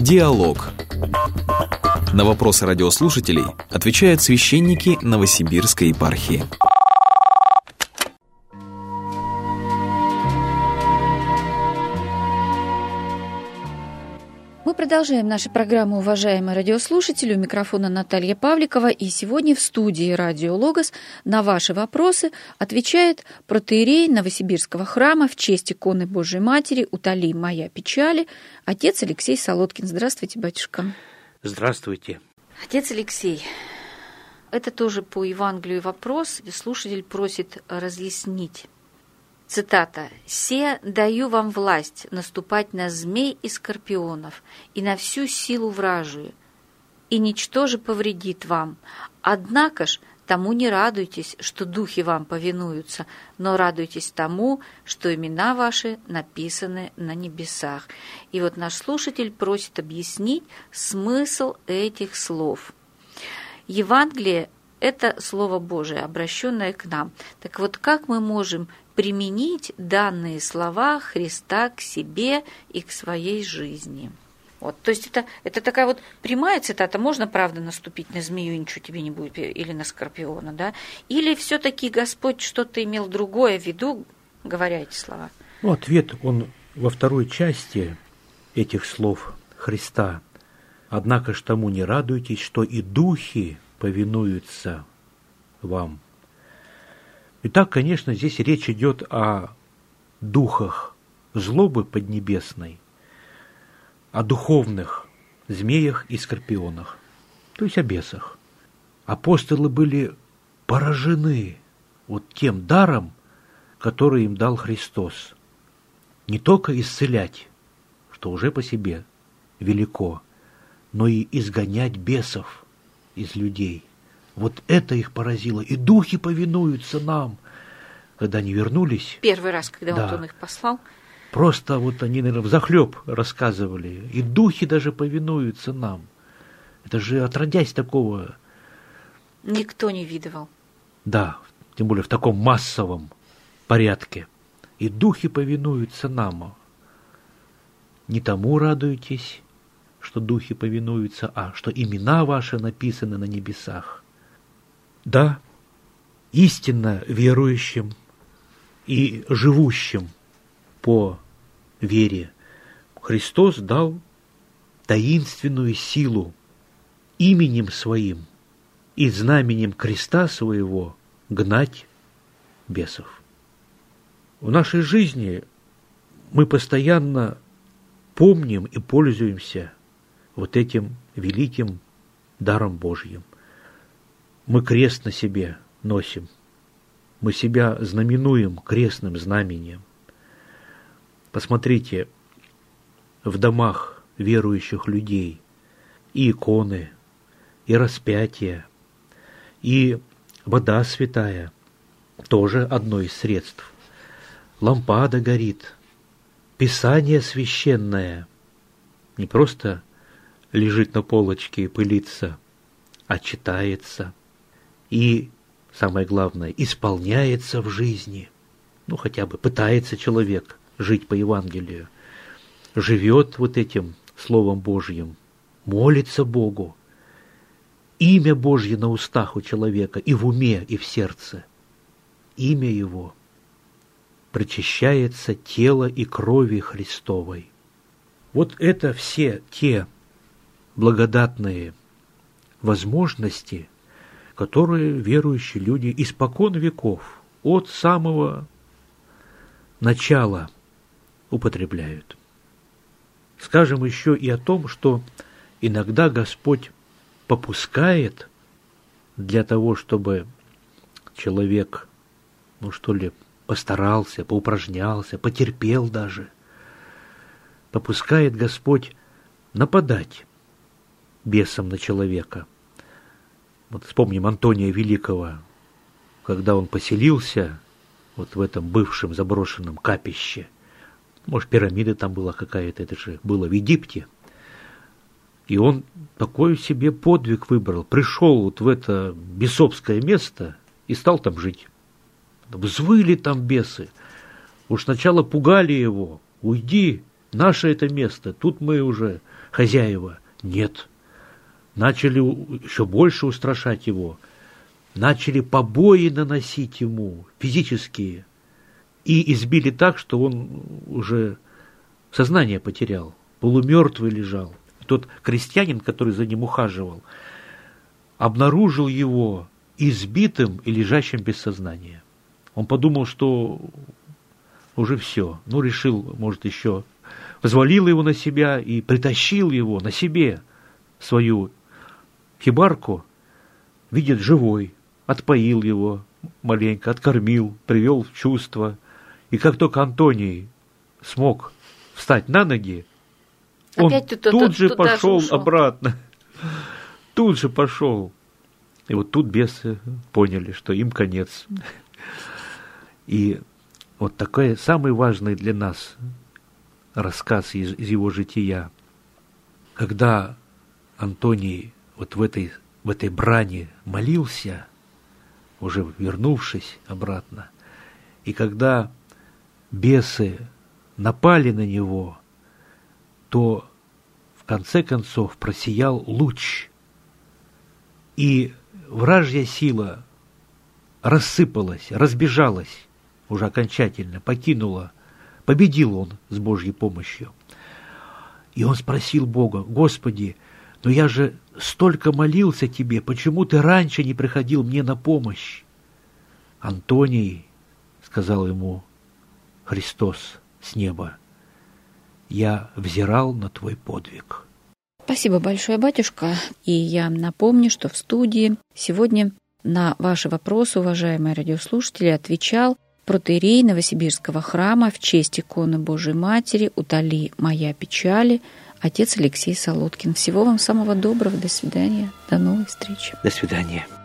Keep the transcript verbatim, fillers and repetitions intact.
Диалог. На вопросы радиослушателей отвечают священники Новосибирской епархии. Мы продолжаем нашу программу, уважаемые радиослушатели. У микрофона Наталья Павликова. И сегодня в студии «Радио Логос» на ваши вопросы отвечает протоиерей Новосибирского храма в честь иконы Божией Матери «Утоли моя печали» отец Алексей Солодкин. Здравствуйте, батюшка. Здравствуйте. Отец Алексей, это тоже по Евангелию вопрос. Слушатель просит разъяснить. Цитата. «Се даю вам власть наступать на змей и скорпионов и на всю силу вражию, и ничто же повредит вам. Однако ж тому не радуйтесь, что духи вам повинуются, но радуйтесь тому, что имена ваши написаны на небесах». И вот наш слушатель просит объяснить смысл этих слов. Евангелие – это Слово Божие, обращенное к нам. Так вот, как мы можем применить данные слова Христа к себе и к своей жизни? Вот, то есть это, это такая вот прямая цитата. Можно, правда, наступить на змею, и ничего тебе не будет, или на скорпиона, да? Или все-таки Господь что-то имел другое в виду, говоря эти слова? Ну, ответ, он во второй части этих слов Христа. «Однако ж тому не радуйтесь, что и духи повинуются вам». Итак, конечно, здесь речь идет о духах злобы поднебесной, о духовных змеях и скорпионах, то есть о бесах. Апостолы были поражены вот тем даром, который им дал Христос. Не только исцелять, что уже по себе велико, но и изгонять бесов из людей. Вот это их поразило. И духи повинуются нам. Когда они вернулись... Первый раз, когда да, вот он их послал. Просто вот они, наверное, взахлеб рассказывали. И духи даже повинуются нам. Это же отродясь такого... Никто не видывал. Да, тем более в таком массовом порядке. И духи повинуются нам. Не тому радуйтесь, что духи повинуются, а что имена ваши написаны на небесах. Да, истинно верующим и живущим по вере Христос дал таинственную силу именем Своим и знаменем креста Своего гнать бесов. В нашей жизни мы постоянно помним и пользуемся вот этим великим даром Божьим. Мы крест на себе носим. Мы себя знаменуем крестным знамением. Посмотрите, в домах верующих людей и иконы, и распятие, и вода святая, тоже одно из средств. Лампада горит, Писание священное не просто лежит на полочке и пылится, а читается. И, самое главное, исполняется в жизни. Ну, хотя бы пытается человек жить по Евангелию. Живет вот этим Словом Божьим, молится Богу. Имя Божье на устах у человека и в уме, и в сердце. Имя Его причащается тела и крови Христовой. Вот это все те благодатные возможности, которые верующие люди испокон веков, от самого начала употребляют. Скажем еще и о том, что иногда Господь попускает для того, чтобы человек, ну что ли, постарался, поупражнялся, потерпел даже. Попускает Господь нападать бесом на человека. Вот вспомним Антония Великого, когда он поселился вот в этом бывшем заброшенном капище. Может, пирамида там была какая-то, это же было в Египте. И он такой себе подвиг выбрал. Пришел вот в это бесовское место и стал там жить. Взвыли там бесы. Уж сначала пугали его. Уйди, наше это место, тут мы уже хозяева. Нет. Начали еще больше устрашать его. Начали побои наносить ему, физические. И избили так, что он уже сознание потерял, полумертвый лежал. Тот крестьянин, который за ним ухаживал, обнаружил его избитым и лежащим без сознания. Он подумал, что уже все. Ну, решил, может, еще взвалил его на себя и притащил его на себе в свою хибарку. Видит живой, отпоил его маленько, откормил, привел в чувство. И как только Антоний смог встать на ноги, он Опять тут, тут же пошел ушел. обратно. Тут же пошел. И вот тут бесы поняли, что им конец. И вот такой самый важный для нас рассказ из, из его жития. Когда Антоний вот в этой, в этой брани молился, уже вернувшись обратно, и когда бесы напали на него, то в конце концов просиял луч, и вражья сила рассыпалась, разбежалась уже окончательно, покинула, победил он с Божьей помощью. И он спросил Бога: Господи, но я же столько молился Тебе, почему Ты раньше не приходил мне на помощь? Антоний, сказал ему Христос с неба, я взирал на твой подвиг. Спасибо большое, батюшка. И я напомню, что в студии сегодня на ваши вопросы, уважаемые радиослушатели, отвечал протоиерей Новосибирского храма в честь иконы Божией Матери «Утоли моя печали» отец Алексей Солодкин. Всего вам самого доброго. До свидания. До новой встречи. До свидания.